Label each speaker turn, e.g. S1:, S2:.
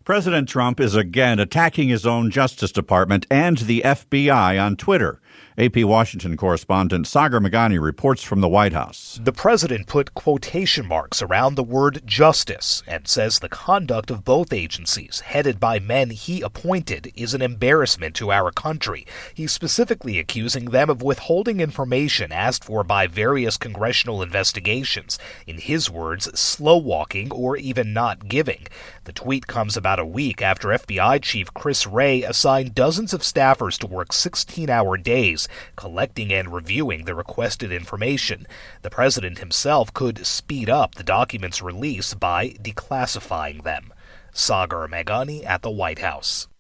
S1: President Trump is again attacking his own Justice Department and the FBI on Twitter. AP Washington correspondent Sagar Meghani reports from the White House.
S2: The president put quotation marks around the word justice and says the conduct of both agencies, headed by men he appointed, is an embarrassment to our country. He's specifically accusing them of withholding information asked for by various congressional investigations. In his words, slow walking or even not giving. The tweet comes about a week after FBI Chief Chris Wray assigned dozens of staffers to work 16-hour days, collecting and reviewing the requested information. The president himself could speed up the documents' release by declassifying them. Sagar Meghani at the White House.